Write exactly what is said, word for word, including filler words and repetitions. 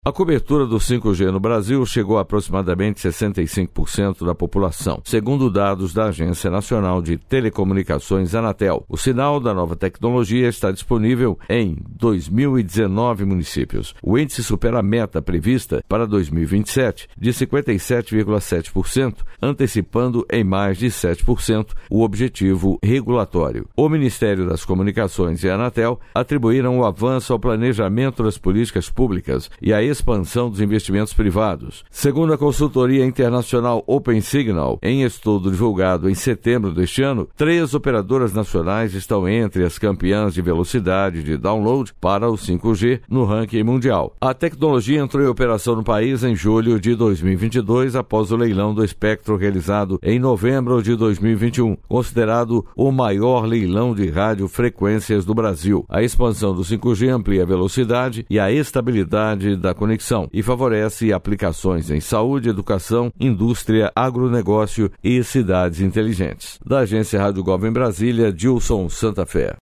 A cobertura do cinco G no Brasil chegou a aproximadamente sessenta e cinco por cento da população, segundo dados da Agência Nacional de Telecomunicações, Anatel. O sinal da nova tecnologia está disponível em dois mil e dezenove municípios. O índice supera a meta prevista para dois mil e vinte e sete, de cinquenta e sete vírgula sete por cento, antecipando em mais de sete por cento o objetivo regulatório. O Ministério das Comunicações e a Anatel atribuíram o avanço ao planejamento das políticas públicas e à expansão dos investimentos privados. Segundo a consultoria internacional OpenSignal, em estudo divulgado em setembro deste ano, três operadoras nacionais estão entre as campeãs de velocidade de download para o cinco G no ranking mundial. A tecnologia entrou em operação no país em julho de dois mil e vinte e dois, após o leilão do espectro realizado em novembro de dois mil e vinte e um, considerado o maior leilão de radiofrequências do Brasil. A expansão do cinco G amplia a velocidade e a estabilidade da conexão e favorece aplicações em saúde, educação, indústria, agronegócio e cidades inteligentes. Da Agência Rádio Gov em Brasília, Dilson Santa Fé.